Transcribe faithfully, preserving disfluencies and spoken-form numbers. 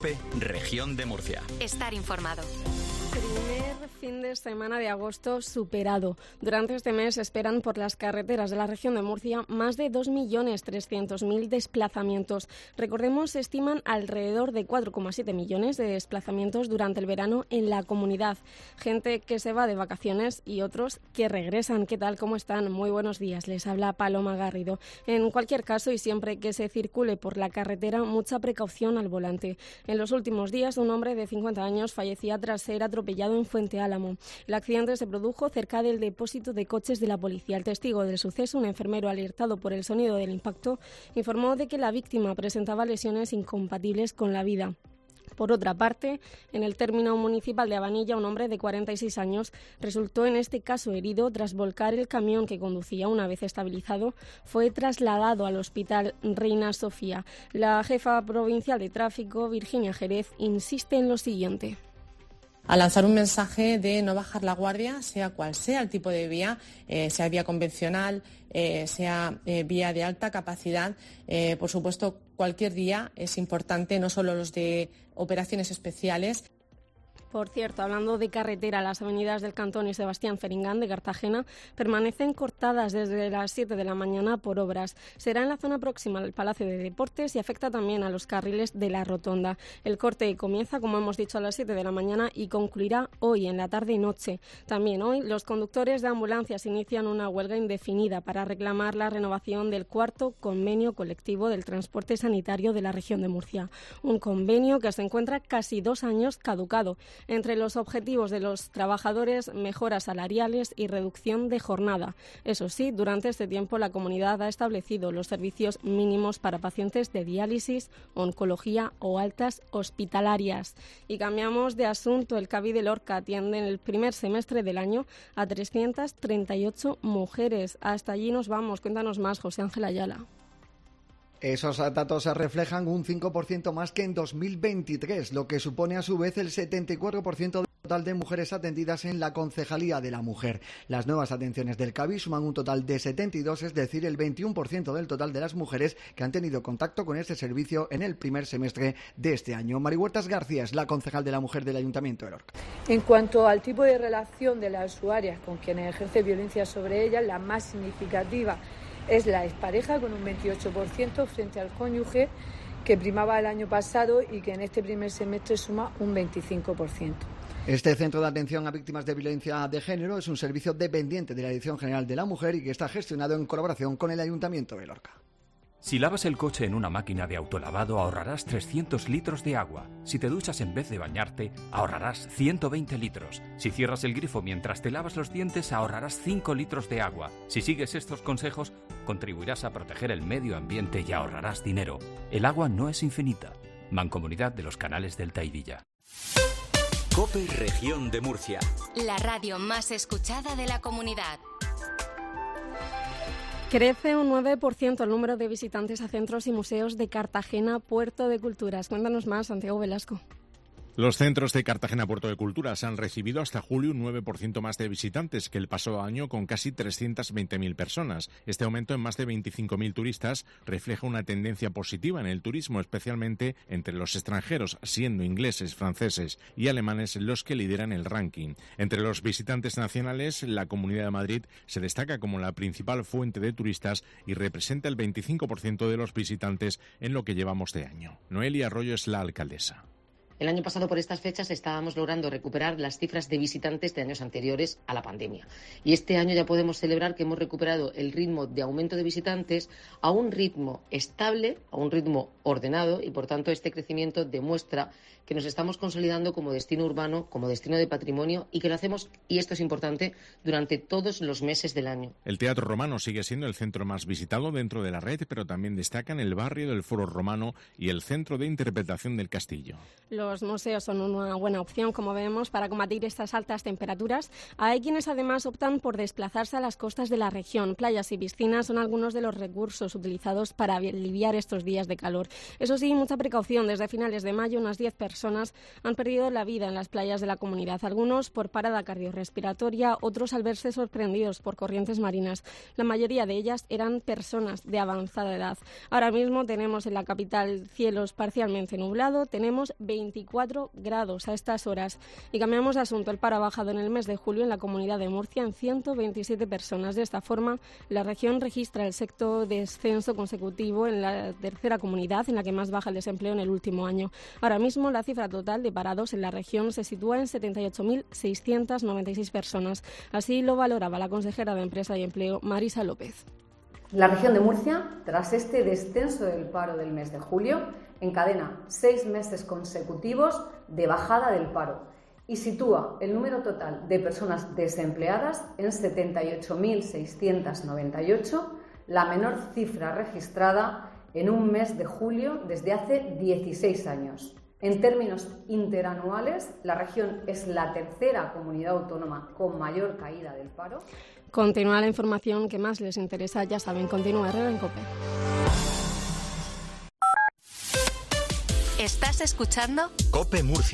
Región de Murcia. Estar informado. Primer fin de semana de agosto superado. Durante este mes esperan por las carreteras de la región de Murcia más de dos millones trescientos mil desplazamientos. Recordemos, se estiman alrededor de cuatro coma siete millones de desplazamientos durante el verano en la comunidad. Gente que se va de vacaciones y otros que regresan. ¿Qué tal? ¿Cómo están? Muy buenos días. Les habla Paloma Garrido. En cualquier caso, y siempre que se circule por la carretera, mucha precaución al volante. En los últimos días, un hombre de cincuenta años fallecía tras ser atropellado en Fuente Álamo. El accidente se produjo cerca del depósito de coches de la policía. El testigo del suceso, un enfermero alertado por el sonido del impacto, informó de que la víctima presentaba lesiones incompatibles con la vida. Por otra parte, en el término municipal de Abanilla, un hombre de cuarenta y seis años resultó en este caso herido tras volcar el camión que conducía. Una vez estabilizado, fue trasladado al Hospital Reina Sofía. La jefa provincial de tráfico, Virginia Jerez, insiste en lo siguiente. A lanzar un mensaje de no bajar la guardia, sea cual sea el tipo de vía, eh, sea vía convencional, eh, sea eh, vía de alta capacidad. Eh, por supuesto, cualquier día es importante, no solo los de operaciones especiales. Por cierto, hablando de carretera, las avenidas del Cantón y Sebastián Feringán de Cartagena permanecen cortadas desde las siete de la mañana por obras. Será en la zona próxima al Palacio de Deportes y afecta también a los carriles de la Rotonda. El corte comienza, como hemos dicho, a las siete de la mañana y concluirá hoy, en la tarde y noche. También hoy, los conductores de ambulancias inician una huelga indefinida para reclamar la renovación del cuarto convenio colectivo del transporte sanitario de la región de Murcia. Un convenio que se encuentra casi dos años caducado. Entre los objetivos de los trabajadores, mejoras salariales y reducción de jornada. Eso sí, durante este tiempo la comunidad ha establecido los servicios mínimos para pacientes de diálisis, oncología o altas hospitalarias. Y cambiamos de asunto. El CABI de Lorca atiende en el primer semestre del año a trescientas treinta y ocho mujeres. Hasta allí nos vamos. Cuéntanos más, José Ángel Ayala. Esos datos se reflejan un cinco por ciento más que en dos mil veintitrés, lo que supone a su vez el setenta y cuatro por ciento del total de mujeres atendidas en la Concejalía de la Mujer. Las nuevas atenciones del CABI suman un total de setenta y dos, es decir, el veintiuno por ciento del total de las mujeres que han tenido contacto con este servicio en el primer semestre de este año. Mari Huertas García es la concejal de la Mujer del Ayuntamiento de Lorca. En cuanto al tipo de relación de las usuarias con quienes ejerce violencia sobre ellas, la más significativa es la expareja, con un veintiocho por ciento frente al cónyuge, que primaba el año pasado y que en este primer semestre suma un veinticinco por ciento. Este centro de atención a víctimas de violencia de género es un servicio dependiente de la Dirección General de la Mujer y que está gestionado en colaboración con el Ayuntamiento de Lorca. Si lavas el coche en una máquina de autolavado ahorrarás trescientos litros de agua. Si te duchas en vez de bañarte, ahorrarás ciento veinte litros. Si cierras el grifo mientras te lavas los dientes, ahorrarás cinco litros de agua. Si sigues estos consejos, contribuirás a proteger el medio ambiente y ahorrarás dinero. El agua no es infinita. Mancomunidad de los Canales Delta y Villa. COPE Región de Murcia. La radio más escuchada de la comunidad. Crece un nueve por ciento el número de visitantes a centros y museos de Cartagena, Puerto de Culturas. Cuéntanos más, Santiago Velasco. Los centros de Cartagena Puerto de Culturas han recibido hasta julio un nueve por ciento más de visitantes que el pasado año, con casi trescientas veinte mil personas. Este aumento en más de veinticinco mil turistas refleja una tendencia positiva en el turismo, especialmente entre los extranjeros, siendo ingleses, franceses y alemanes los que lideran el ranking. Entre los visitantes nacionales, la Comunidad de Madrid se destaca como la principal fuente de turistas y representa el veinticinco por ciento de los visitantes en lo que llevamos de año. Noelia Arroyo es la alcaldesa. El año pasado, por estas fechas, estábamos logrando recuperar las cifras de visitantes de años anteriores a la pandemia. Y este año ya podemos celebrar que hemos recuperado el ritmo de aumento de visitantes a un ritmo estable, a un ritmo ordenado, y por tanto este crecimiento demuestra que nos estamos consolidando como destino urbano, como destino de patrimonio, y que lo hacemos, y esto es importante, durante todos los meses del año. El Teatro Romano sigue siendo el centro más visitado dentro de la red, pero también destacan el barrio del Foro Romano y el Centro de Interpretación del Castillo. Los los museos son una buena opción, como vemos, para combatir estas altas temperaturas. Hay quienes además optan por desplazarse a las costas de la región. Playas y piscinas son algunos de los recursos utilizados para aliviar estos días de calor. Eso sí, mucha precaución. Desde finales de mayo, unas diez personas han perdido la vida en las playas de la comunidad. Algunos por parada cardiorrespiratoria, otros al verse sorprendidos por corrientes marinas. La mayoría de ellas eran personas de avanzada edad. Ahora mismo tenemos en la capital cielos parcialmente nublado, tenemos veinticuatro grados a estas horas. Y cambiamos de asunto. El paro ha bajado en el mes de julio en la comunidad de Murcia en ciento veintisiete personas. De esta forma, la región registra el sexto descenso consecutivo en la tercera comunidad en la que más baja el desempleo en el último año. Ahora mismo, la cifra total de parados en la región se sitúa en setenta y ocho mil seiscientas noventa y seis personas. Así lo valoraba la consejera de Empresa y Empleo, Marisa López. La región de Murcia, tras este descenso del paro del mes de julio, encadena seis meses consecutivos de bajada del paro y sitúa el número total de personas desempleadas en setenta y ocho mil seiscientas noventa y ocho, la menor cifra registrada en un mes de julio desde hace dieciséis años. En términos interanuales, la región es la tercera comunidad autónoma con mayor caída del paro. Continúa la información que más les interesa, ya saben, continúa Herrera en COPE. ¿Estás escuchando? COPE Murcia.